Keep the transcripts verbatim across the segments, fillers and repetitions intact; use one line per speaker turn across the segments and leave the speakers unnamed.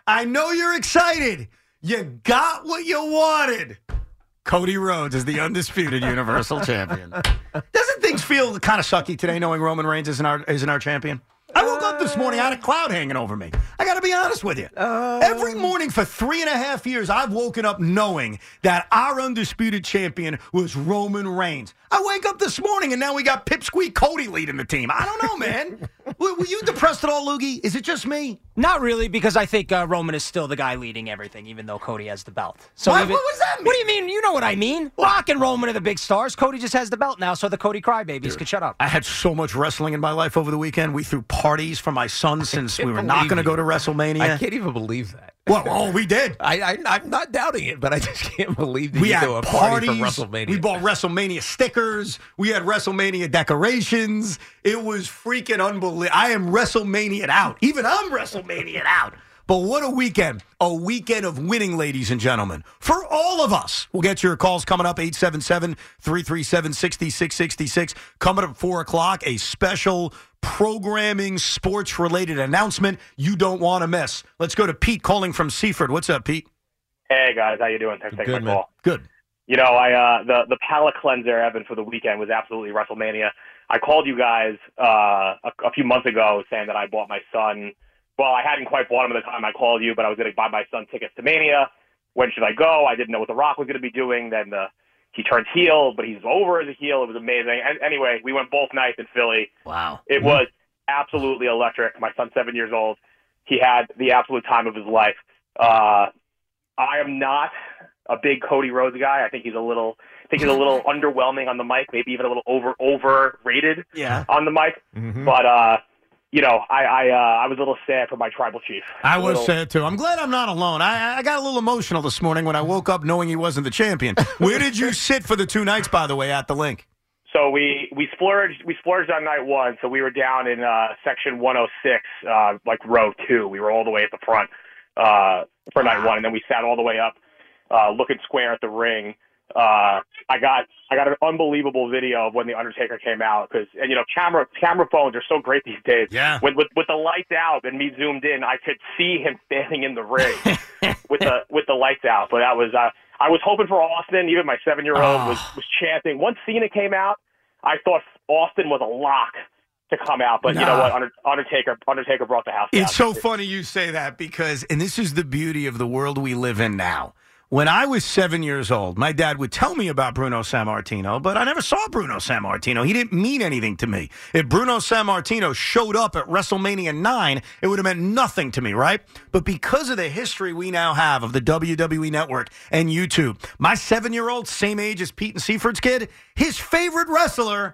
I know you're excited. You got what you wanted. Cody Rhodes is the undisputed Universal Champion. Doesn't things feel kind of sucky today knowing Roman Reigns isn't our, isn't our champion? I woke up this morning, I had a cloud hanging over me. I got to be honest with you. Um, Every morning for three and a half years, I've woken up knowing that our undisputed champion was Roman Reigns. I wake up this morning, and now we got Pipsqueak Cody leading the team. I don't know, man. were, were you depressed at all, Loogie? Is it just me?
Not really, because I think uh, Roman is still the guy leading everything, even though Cody has the belt. So
what,
even,
what does that mean?
What do you mean? You know what I mean. Rock and Roman are the big stars. Cody just has the belt now, so the Cody crybabies Dude, can shut up.
I had so much wrestling in my life over the weekend. We threw parties for my son since we were not going to go to WrestleMania.
I can't even believe that.
Well, oh, we did.
I, I, I'm not doubting it, but I just can't believe that
we
you
had
threw a
parties,
party for WrestleMania.
We bought WrestleMania stickers. We had WrestleMania decorations. It was freaking unbelievable. I am WrestleMania'd out. Even I'm WrestleMania'd out. But what a weekend. A weekend of winning, ladies and gentlemen. For all of us. We'll get your calls coming up, eight seven seven, three three seven, six six six six. Coming up at four o'clock, a special programming, sports-related announcement you don't want to miss. Let's go to Pete calling from Seaford. What's up, Pete?
Hey, guys. How you doing? Thanks for taking
Good,
my call.
Good.
You know, I uh, the, the palate cleanser, Evan, for the weekend was absolutely WrestleMania. I called you guys uh, a, a few months ago saying that I bought my son – well, I hadn't quite bought him at the time I called you, but I was going to buy my son tickets to Mania. When should I go? I didn't know what The Rock was going to be doing. Then the, he turns heel, but he's over as a heel. It was amazing. And anyway, we went both nights in Philly.
Wow.
It was absolutely electric. My son's seven years old. He had the absolute time of his life. Uh, I am not a big Cody Rhodes guy. I think he's a little I think he's a little underwhelming on the mic, maybe even a little over overrated
yeah.
on the mic.
Mm-hmm.
But uh You know, I I, uh, I was a little sad for my tribal chief.
I was
little...
sad, too. I'm glad I'm not alone. I, I got a little emotional this morning when I woke up knowing he wasn't the champion. Where did you sit for the two nights, by the way, at the Link?
So we, we splurged we splurged on night one. So we were down in uh, section one oh six, uh, like row two. We were all the way at the front uh, for night one, and then we sat all the way up, uh, looking square at the ring. Uh, I got I got an unbelievable video of when the Undertaker came out because and you know camera camera phones are so great these days.
Yeah.
With with, with the lights out and me zoomed in, I could see him standing in the ring with the with the lights out. But that was uh, I was hoping for Austin. Even my seven year old
oh.
was was chanting. Once Cena came out, I thought Austin was a lock to come out, but nah. you know what? Under, Undertaker Undertaker brought the house down.
It's so funny you say that because, and this is the beauty of the world we live in now. When I was seven years old, my dad would tell me about Bruno Sammartino, but I never saw Bruno Sammartino. He didn't mean anything to me. If Bruno Sammartino showed up at WrestleMania nine, it would have meant nothing to me, right? But because of the history we now have of the W W E Network and YouTube, my seven-year-old, same age as Pete and Seaford's kid, his favorite wrestler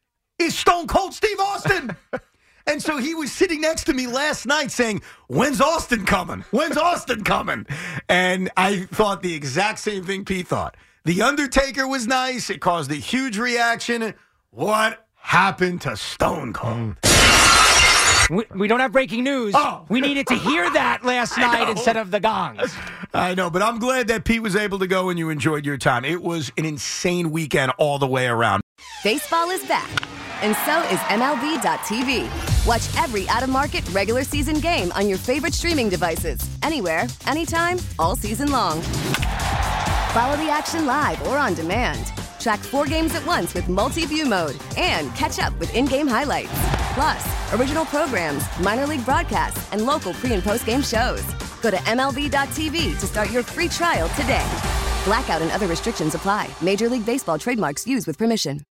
is Stone Cold Steve Austin. And so he was sitting next to me last night saying, when's Austin coming? When's Austin coming? And I thought the exact same thing Pete thought. The Undertaker was nice. It caused a huge reaction. What happened to Stone Cold?
We, we don't have breaking news.
Oh.
We needed to hear that last night instead of the gongs.
I know, but I'm glad that Pete was able to go and you enjoyed your time. It was an insane weekend all the way around.
Baseball is back, and so is M L B dot T V. Watch every out-of-market regular season game on your favorite streaming devices, anywhere, anytime, all season long. Follow the action live or on demand. Track four games at once with multi-view mode and catch up with in-game highlights. Plus, original programs, minor league broadcasts, and local pre- and post-game shows. Go to M L B dot T V to start your free trial today. Blackout and other restrictions apply. Major League Baseball trademarks used with permission.